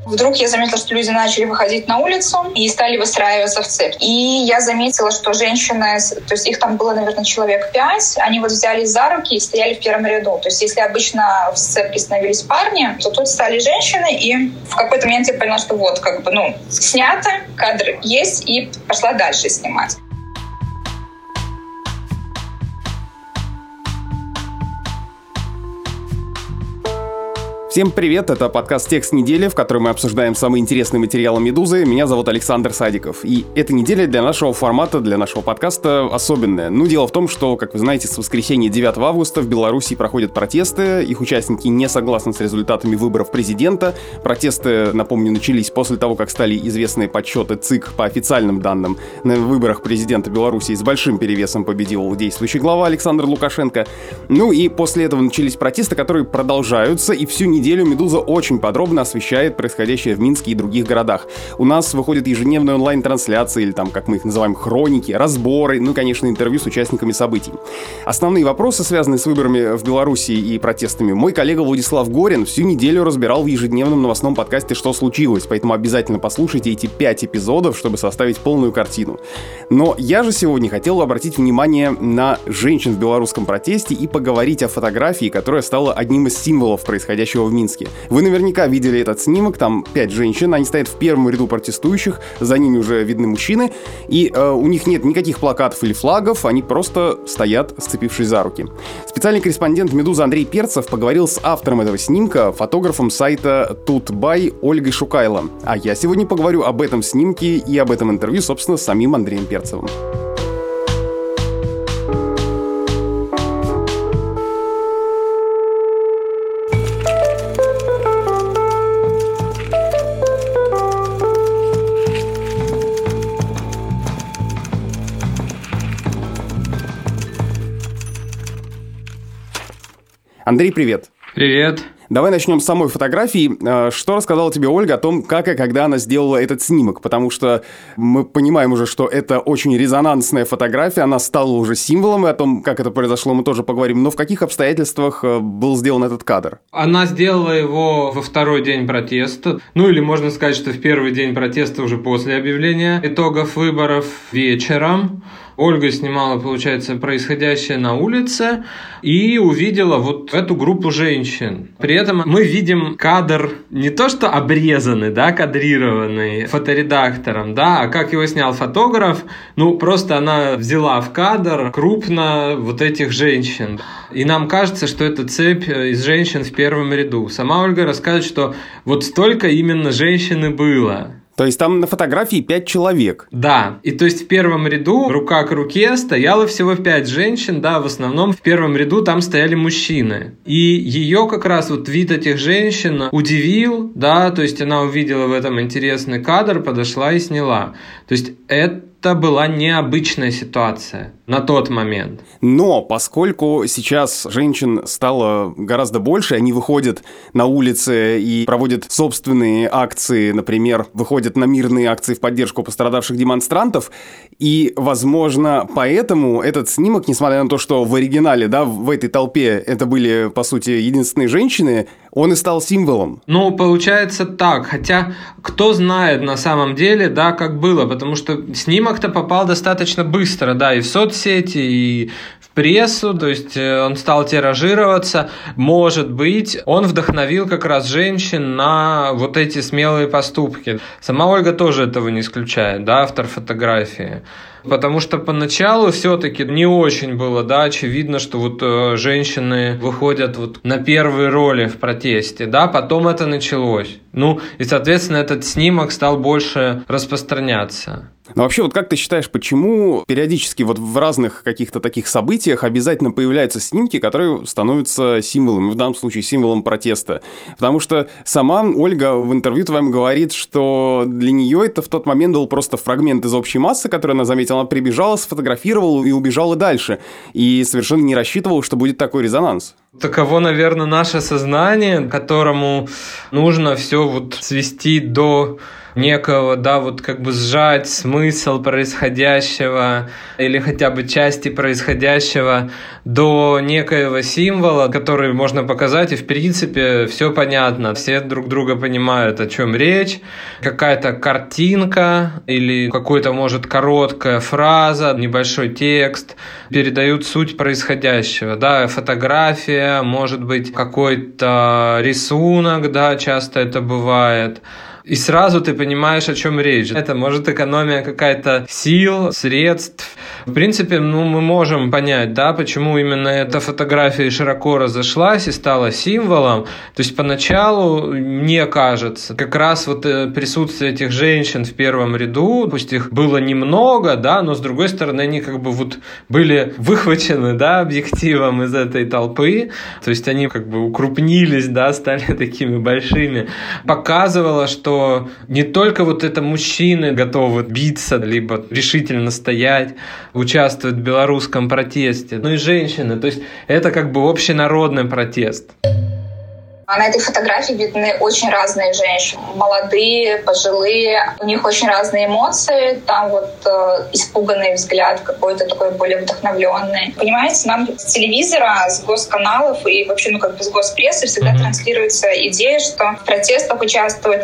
Вдруг я заметила, что люди начали выходить на улицу и стали выстраиваться в цепь. И я заметила, что женщины, то есть их там было, наверное, человек 5, они вот взялись за руки и стояли в первом ряду. То есть если обычно в цепке становились парни, то тут стали женщины, и в какой-то момент я поняла, что вот, снято, кадр есть, и пошла дальше снимать. Всем привет, это подкаст «Текст недели», в котором мы обсуждаем самые интересные материалы «Медузы». Меня зовут Александр Садиков. И эта неделя для нашего формата, для нашего подкаста особенная. Дело в том, что, как вы знаете, с воскресенья 9 августа в Беларуси проходят протесты. Их участники не согласны с результатами выборов президента. Протесты, напомню, начались после того, как стали известны подсчеты ЦИК по официальным данным. На выборах президента Беларуси с большим перевесом победил действующий глава Александр Лукашенко. И после этого начались протесты, которые продолжаются, и всю неделю «Медуза» очень подробно освещает происходящее в Минске и других городах. У нас выходят ежедневные онлайн-трансляции, или как мы их называем, хроники, разборы, конечно, интервью с участниками событий. Основные вопросы, связанные с выборами в Беларуси и протестами, мой коллега Владислав Горин всю неделю разбирал в ежедневном новостном подкасте «Что случилось?», поэтому обязательно послушайте эти 5 эпизодов, чтобы составить полную картину. Но я же сегодня хотел обратить внимание на женщин в белорусском протесте и поговорить о фотографии, которая стала одним из символов происходящего в Минске. Вы наверняка видели этот снимок, там 5 женщин, они стоят в первом ряду протестующих, за ними уже видны мужчины, и у них нет никаких плакатов или флагов, они просто стоят, сцепившись за руки. Специальный корреспондент «Медузы» Андрей Перцев поговорил с автором этого снимка, фотографом сайта Тутбай Ольгой Шукайло. А я сегодня поговорю об этом снимке и об этом интервью, собственно, с самим Андреем Перцевым. Андрей, привет. Привет. Давай начнем с самой фотографии. Что рассказала тебе Ольга о том, как и когда она сделала этот снимок? Потому что мы понимаем уже, что это очень резонансная фотография, она стала уже символом, и о том, как это произошло, мы тоже поговорим. Но в каких обстоятельствах был сделан этот кадр? Она сделала его во второй день протеста. Или можно сказать, что в первый день протеста уже после объявления итогов выборов вечером. Ольга снимала, получается, происходящее на улице и увидела вот эту группу женщин. При этом мы видим кадр не то что обрезанный, кадрированный фоторедактором, а как его снял фотограф, просто она взяла в кадр крупно вот этих женщин. И нам кажется, что это цепь из женщин в первом ряду. Сама Ольга рассказывает, что вот столько именно женщин и было. То есть там на фотографии 5 человек. Да, и то есть в первом ряду рука к руке стояло всего 5 женщин, в основном в первом ряду там стояли мужчины. И ее как раз вот вид этих женщин удивил, то есть она увидела в этом интересный кадр, подошла и сняла. То есть это была необычная ситуация на тот момент. Но поскольку сейчас женщин стало гораздо больше, они выходят на улицы и проводят собственные акции, например, выходят на мирные акции в поддержку пострадавших демонстрантов, и, возможно, поэтому этот снимок, несмотря на то, что в оригинале, в этой толпе это были, по сути, единственные женщины, он и стал символом. Получается так, хотя кто знает на самом деле, как было, потому что снимок-то попал достаточно быстро, и в соцсети, и в прессу, то есть он стал тиражироваться. Может быть, он вдохновил как раз женщин на вот эти смелые поступки. Сама Ольга тоже этого не исключает, автор фотографии. Потому что поначалу все-таки не очень было, очевидно, что вот женщины выходят вот на первые роли в протесте, потом это началось. И, соответственно, этот снимок стал больше распространяться. Но вообще, вот как ты считаешь, почему периодически вот в разных каких-то таких событиях обязательно появляются снимки, которые становятся символом, в данном случае символом протеста? Потому что сама Ольга в интервью твоем говорит, что для нее это в тот момент был просто фрагмент из общей массы, которую она заметила, она прибежала, сфотографировала и убежала дальше. И совершенно не рассчитывала, что будет такой резонанс. Таково, наверное, наше сознание, которому нужно все вот свести до некого, да, вот как бы сжать смысл происходящего или хотя бы части происходящего до некоего символа, который можно показать, и в принципе все понятно, все друг друга понимают, о чем речь, какая-то картинка или какой-то, может, короткая фраза, небольшой текст передают суть происходящего, да, фотография, может быть, какой-то рисунок, да, часто это бывает. И сразу ты понимаешь, о чем речь. Это может экономия какая-то сил, средств. В принципе, мы можем понять, да, почему именно эта фотография широко разошлась и стала символом. То есть поначалу, мне кажется, как раз вот присутствие этих женщин в первом ряду, пусть их было немного, да, но с другой стороны они как бы вот были выхвачены, да, объективом из этой толпы. То есть они как бы укрупнились, да, стали такими большими. Показывало, что не только вот это мужчины готовы биться, либо решительно стоять, участвовать в белорусском протесте, но и женщины. То есть это как бы общенародный протест. На этой фотографии видны очень разные женщины. Молодые, пожилые. У них очень разные эмоции. Там вот испуганный взгляд какой-то такой более вдохновленный. Понимаете, нам с телевизора, с госканалов и вообще, с госпрессы всегда транслируется идея, что в протестах участвуют,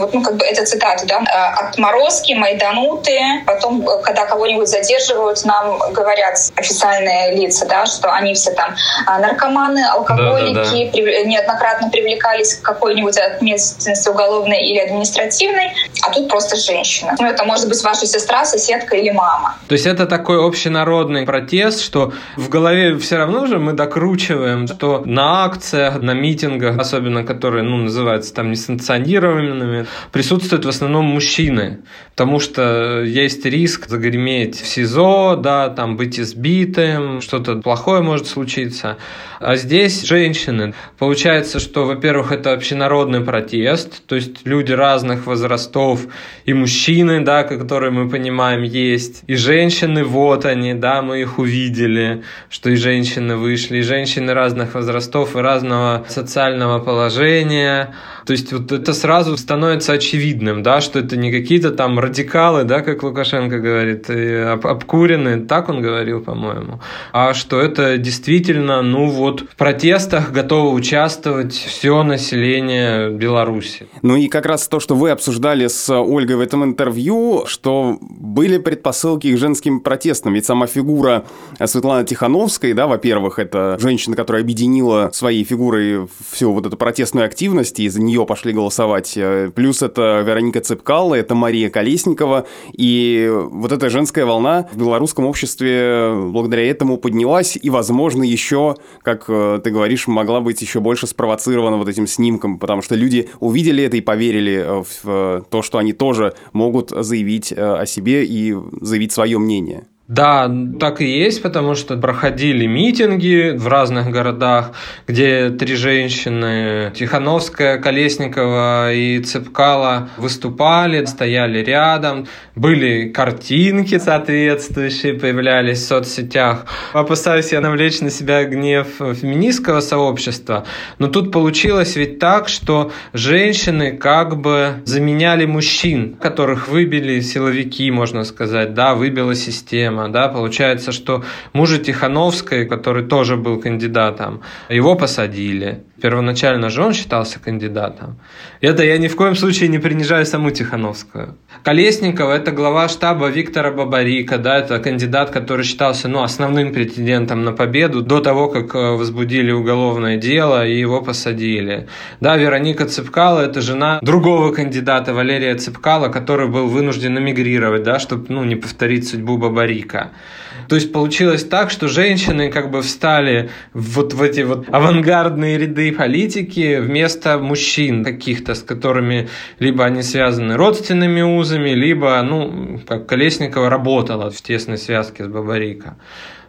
это цитата, да, отморозки, майдануты. Потом, когда кого-нибудь задерживают, нам говорят официальные лица, да, что они все там наркоманы, алкоголики, неоднократно привлекались к какой-нибудь ответственности уголовной или административной, а тут просто женщина. Это может быть ваша сестра, соседка или мама. То есть это такой общенародный протест, что в голове все равно же мы докручиваем, что на акциях, на митингах, особенно которые, называются там несанкционированными, присутствуют в основном мужчины, потому что есть риск загреметь в СИЗО, да, там быть избитым, что-то плохое может случиться. А здесь женщины. Получается, что, во-первых, это общенародный протест, то есть люди разных возрастов, и мужчины, да, которые мы понимаем есть, и женщины, вот они, да, мы их увидели, что и женщины вышли, и женщины разных возрастов и разного социального положения. То есть вот это сразу становится очевидным, да, что это не какие-то там радикалы, да, как Лукашенко говорит, обкуренные, так он говорил, по-моему, а что это действительно, в протестах готово участвовать все население Беларуси. И как раз то, что вы обсуждали с Ольгой в этом интервью, что были предпосылки к женским протестам, ведь сама фигура Светланы Тихановской, да, во-первых, это женщина, которая объединила своей фигурой всю вот эту протестную активность, и за нее пошли голосовать. Плюс это Вероника Цепкало, это Мария Колесникова. И вот эта женская волна в белорусском обществе благодаря этому поднялась. И, возможно, еще, как ты говоришь, могла быть еще больше спровоцирована вот этим снимком, потому что люди увидели это и поверили в то, что они тоже могут заявить о себе и заявить свое мнение. Да, так и есть, потому что проходили митинги в разных городах, где 3 женщины, Тихановская, Колесникова и Цепкало, выступали, стояли рядом, были картинки соответствующие, появлялись в соцсетях. Опасаюсь я навлечь на себя гнев феминистского сообщества, но тут получилось ведь так, что женщины как бы заменяли мужчин, которых выбили силовики, можно сказать, да, выбила система. Да, получается, что мужа Тихановской, который тоже был кандидатом, его посадили. Первоначально же он считался кандидатом. Это я ни в коем случае не принижаю саму Тихановскую. Колесникова – это глава штаба Виктора Бабарика, да, это кандидат, который считался основным претендентом на победу до того, как возбудили уголовное дело и его посадили. Да, Вероника Цепкало – это жена другого кандидата, Валерия Цепкало, который был вынужден эмигрировать, да, чтобы не повторить судьбу Бабарика. То есть получилось так, что женщины как бы встали вот в эти вот авангардные ряды политики вместо мужчин каких-то, с которыми либо они связаны родственными узами, либо, как Колесникова работала в тесной связке с Бабарико.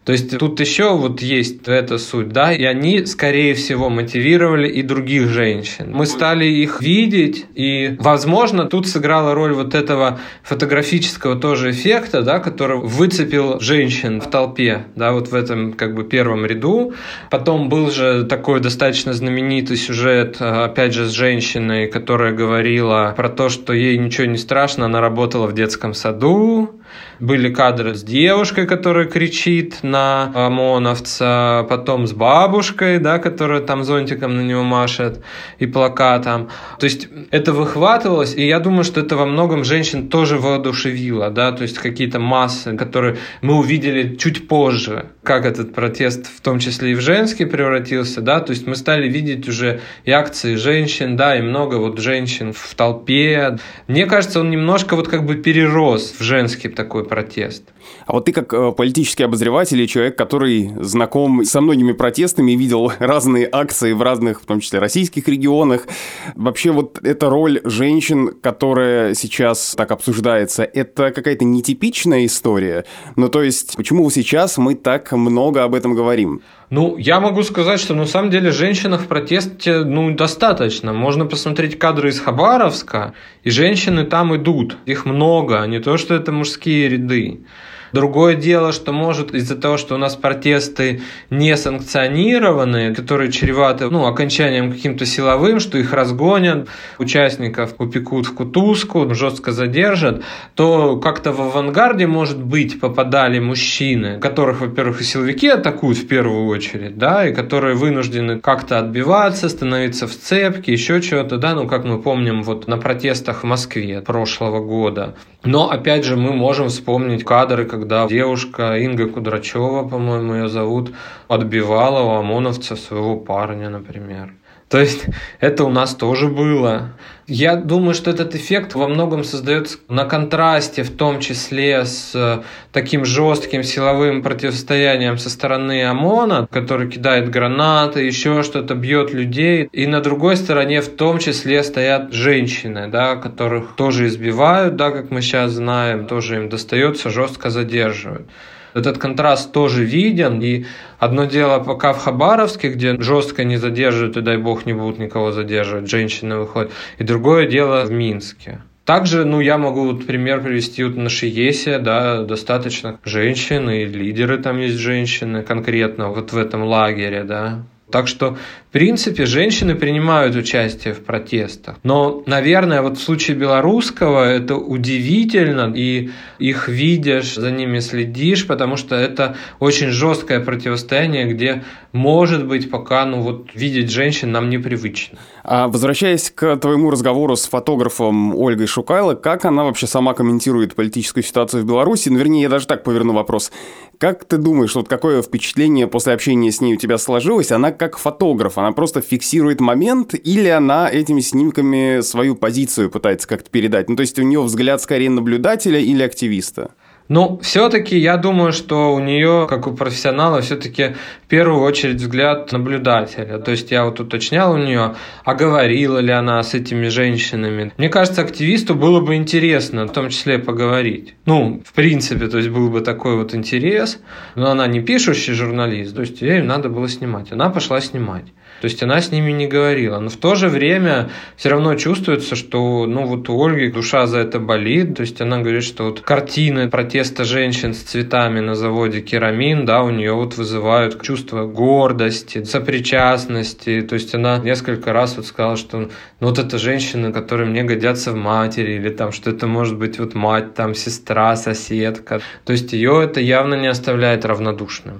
То есть тут еще вот есть эта суть, да, и они, скорее всего, мотивировали и других женщин. Мы стали их видеть, и, возможно, тут сыграла роль вот этого фотографического тоже эффекта, да, который выцепил женщин в толпе, да, вот в этом как бы первом ряду. Потом был же такой достаточно знаменитый сюжет, опять же, с женщиной, которая говорила про то, что ей ничего не страшно, она работала в детском саду. Были кадры с девушкой, которая кричит на ОМОНовца, потом с бабушкой, да, которая там зонтиком на него машет, и плакатом. То есть это выхватывалось, и я думаю, что это во многом женщин тоже воодушевило, да, то есть какие-то массы, которые мы увидели чуть позже, как этот протест в том числе и в женский превратился, да, то есть мы стали видеть уже и акции женщин, да, и много вот женщин в толпе. Мне кажется, он немножко вот как бы перерос в женский такой протест. А вот ты как политический обозреватель и человек, который знаком со многими протестами и видел разные акции в разных, в том числе российских регионах, вообще вот эта роль женщин, которая сейчас так обсуждается, это какая-то нетипичная история? Ну, то есть, почему сейчас мы так много об этом говорим? Ну, я могу сказать, что на самом деле женщин в протесте, достаточно. Можно посмотреть кадры из Хабаровска, и женщины там идут. Их много, не то, что это мужские ряды. Другое дело, что может из-за того, что у нас протесты не санкционированные, которые чреваты окончанием каким-то силовым, что их разгонят, участников упекут в кутузку, жестко задержат, то как-то в авангарде, может быть, попадали мужчины, которых, во-первых, и силовики атакуют в первую очередь, да, и которые вынуждены как-то отбиваться, становиться в цепки, еще чего-то, да, как мы помним вот на протестах в Москве прошлого года. Но, опять же, мы можем вспомнить кадры, когда девушка Инга Кудрачева, по-моему, ее зовут, отбивала у ОМОНовца своего парня, например. То есть это у нас тоже было. Я думаю, что этот эффект во многом создается на контрасте, в том числе с таким жестким силовым противостоянием со стороны ОМОНа, который кидает гранаты, еще что-то, бьет людей. И на другой стороне в том числе стоят женщины, да, которых тоже избивают, да, как мы сейчас знаем, тоже им достается, жестко задерживают. Этот контраст тоже виден, и одно дело пока в Хабаровске, где жестко не задерживают, и дай бог не будут никого задерживать, женщины выходят, и другое дело в Минске. Также, я могу пример привести на Шиесе, да, достаточно женщин, и лидеры там есть женщины конкретно вот в этом лагере, да. Так что, в принципе, женщины принимают участие в протестах. Но, наверное, вот в случае белорусского это удивительно, и их видишь, за ними следишь, потому что это очень жесткое противостояние, где, может быть, пока видеть женщин нам непривычно. А возвращаясь к твоему разговору с фотографом Ольгой Шукайло, как она вообще сама комментирует политическую ситуацию в Беларуси? Вернее, я даже так поверну вопрос. Как ты думаешь, какое впечатление после общения с ней у тебя сложилось? Она как фотограф, она просто фиксирует момент, или она этими снимками свою позицию пытается как-то передать? То есть у нее взгляд скорее наблюдателя или активиста? Все-таки я думаю, что у нее, как у профессионала, все-таки в первую очередь взгляд наблюдателя. То есть я уточнял у нее, а говорила ли она с этими женщинами. Мне кажется, активисту было бы интересно в том числе поговорить. В принципе, то есть был бы такой интерес. Но она не пишущий журналист, то есть ей надо было снимать. Она пошла снимать. То есть она с ними не говорила. Но в то же время все равно чувствуется, что у Ольги душа за это болит. То есть она говорит, что картины протеста женщин с цветами на заводе «Керамин», да, у нее вызывают чувство гордости, сопричастности. То есть она несколько раз сказала, что это женщины, которые мне годятся в матери, или что это может быть мать, сестра, соседка. То есть ее это явно не оставляет равнодушным.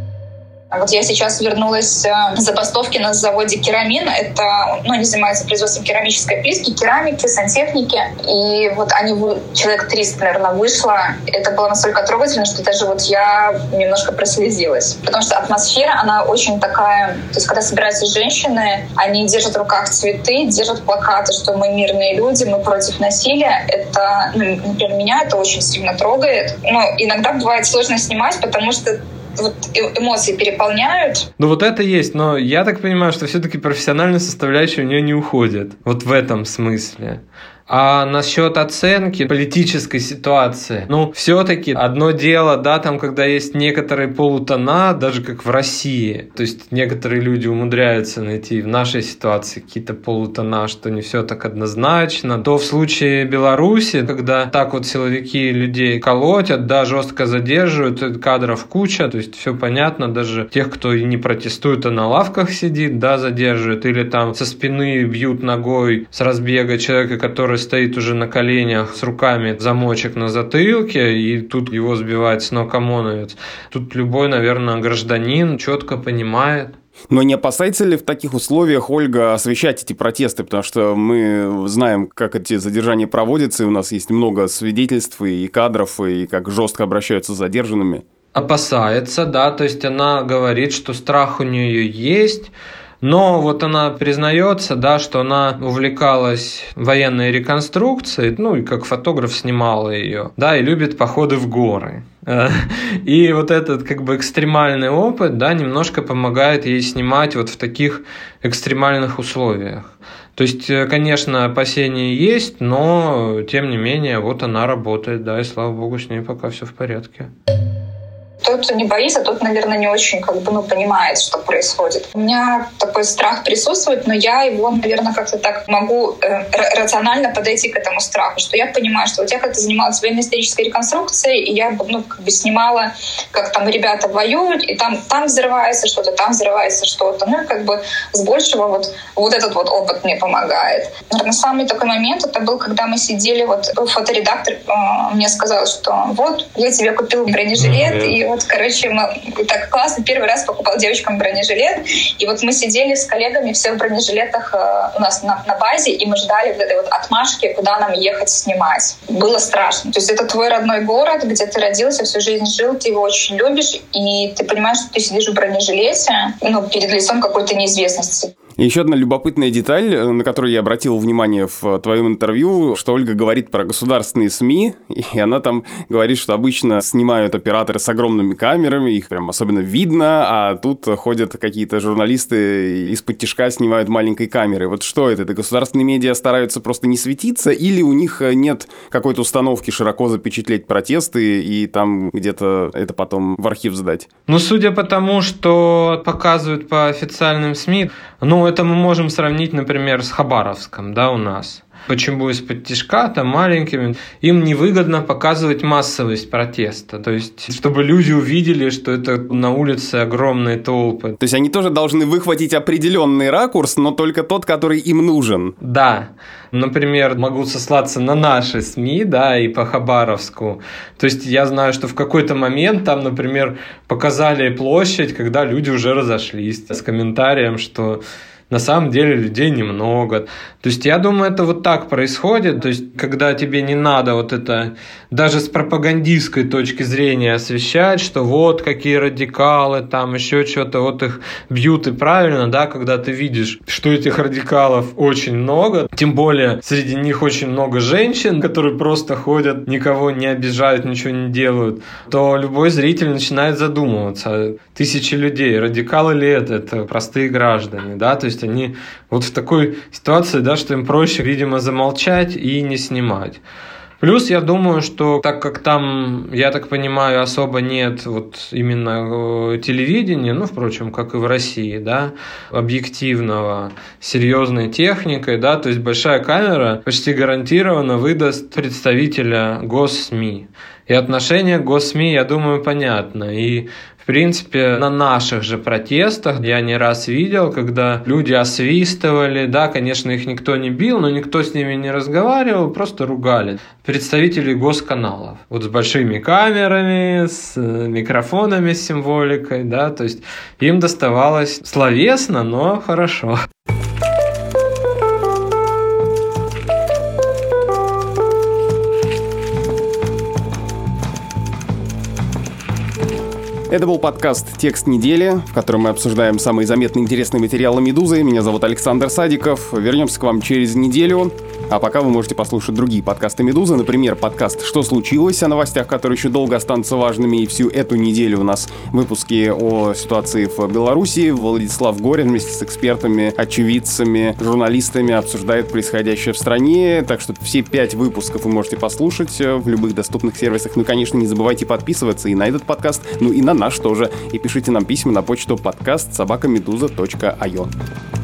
Я сейчас вернулась с забастовки на заводе «Керамин». Это, они занимаются производством керамической плитки, керамики, сантехники. И они, человек 300, наверное, вышло. Это было настолько трогательно, что даже я немножко прослезилась. Потому что атмосфера, она очень такая... То есть, когда собираются женщины, они держат в руках цветы, держат плакаты, что мы мирные люди, мы против насилия. Это, например, меня это очень сильно трогает. Но иногда бывает сложно снимать, потому что эмоции переполняют. Это есть, но я так понимаю, что все-таки профессиональная составляющая у нее не уходит. В этом смысле. А насчет оценки политической ситуации, все-таки одно дело, да, там, когда есть некоторые полутона, даже как в России, то есть некоторые люди умудряются найти в нашей ситуации какие-то полутона, что не все так однозначно, то в случае Беларуси, когда так вот силовики людей колотят, да, жестко задерживают, кадров куча, то есть все понятно, даже тех, кто и не протестует, а на лавках сидит, да, задерживают, или там со спины бьют ногой с разбега человека, который стоит уже на коленях с руками, замочек на затылке, и тут его сбивает с ног ОМОНовец. Тут любой, наверное, гражданин четко понимает. Но не опасается ли в таких условиях, Ольга, освещать эти протесты? Потому что мы знаем, как эти задержания проводятся, и у нас есть много свидетельств и кадров, и как жестко обращаются с задержанными. Опасается, да, то есть она говорит, что страх у нее есть, но вот она признается, да, что она увлекалась военной реконструкцией, и как фотограф снимала ее, да, и любит походы в горы. И вот этот экстремальный опыт, да, немножко помогает ей снимать вот в таких экстремальных условиях. То есть, конечно, опасения есть, но тем не менее, вот она работает, да, и слава богу, с ней пока все в порядке. Тот, кто не боится, тот, наверное, не очень понимает, что происходит. У меня такой страх присутствует, но я его, наверное, как-то так могу рационально подойти к этому страху, что я понимаю, что вот я как-то занималась военно-исторической реконструкцией, и я снимала, как там ребята воюют, и там взрывается что-то, там взрывается что-то. С большего вот этот вот опыт мне помогает. Наверное, самый такой момент, это был, когда мы сидели, фоторедактор мне сказал, что вот, я тебе купил бронежилет, и мы так классно первый раз покупал девочкам бронежилет, и вот мы сидели с коллегами все в бронежилетах у нас на базе, и мы ждали вот этой вот отмашки, куда нам ехать снимать. Было страшно. То есть это твой родной город, где ты родился, всю жизнь жил, ты его очень любишь, и ты понимаешь, что ты сидишь в бронежилете, перед лицом какой-то неизвестности. И еще одна любопытная деталь, на которую я обратил внимание в твоем интервью, что Ольга говорит про государственные СМИ, и она там говорит, что обычно снимают операторы с огромными камерами, их прям особенно видно, а тут ходят какие-то журналисты из-под тишка снимают маленькой камерой. Вот что это? Это государственные медиа стараются просто не светиться, или у них нет какой-то установки широко запечатлеть протесты и там где-то это потом в архив сдать? Судя по тому, что показывают по официальным СМИ, это мы можем сравнить, например, с Хабаровском, да, у нас. Почему из-под тишка, там маленькими, им невыгодно показывать массовость протеста. То есть, чтобы люди увидели, что это на улице огромные толпы. То есть, они тоже должны выхватить определенный ракурс, но только тот, который им нужен. Да. Например, могу сослаться на наши СМИ, да, и по Хабаровску. То есть, я знаю, что в какой-то момент там, например, показали площадь, когда люди уже разошлись с комментарием, что на самом деле людей немного. То есть, я думаю, это вот так происходит. То есть, когда тебе не надо вот это даже с пропагандистской точки зрения освещать, что вот какие радикалы, там еще что-то, вот их бьют, и правильно, да, когда ты видишь, что этих радикалов очень много, тем более среди них очень много женщин, которые просто ходят, никого не обижают, ничего не делают, то любой зритель начинает задумываться, тысячи людей, радикалы ли это простые граждане, да, то есть они вот в такой ситуации, да, что им проще, видимо, замолчать и не снимать. Плюс я думаю, что так как там, я так понимаю, особо нет вот именно телевидения, впрочем, как и в России, да, объективного, серьезной техникой, да, то есть большая камера почти гарантированно выдаст представителя госсми. И отношение к госсми, я думаю, понятно. И в принципе, на наших же протестах я не раз видел, когда люди освистывали, да, конечно, их никто не бил, но никто с ними не разговаривал, просто ругали. Представители госканалов, вот с большими камерами, с микрофонами, с символикой, да, то есть им доставалось словесно, но хорошо. Это был подкаст «Текст недели», в котором мы обсуждаем самые заметные и интересные материалы «Медузы». Меня зовут Александр Садиков. Вернемся к вам через неделю. А пока вы можете послушать другие подкасты «Медузы», например, подкаст «Что случилось?», о новостях, которые еще долго останутся важными, и всю эту неделю у нас выпуски о ситуации в Беларуси. Владислав Горин вместе с экспертами, очевидцами, журналистами обсуждает происходящее в стране, так что все 5 выпусков вы можете послушать в любых доступных сервисах. Ну и, конечно, не забывайте подписываться и на этот подкаст, ну и на наш тоже. И пишите нам письма на почту podcast@meduza.io.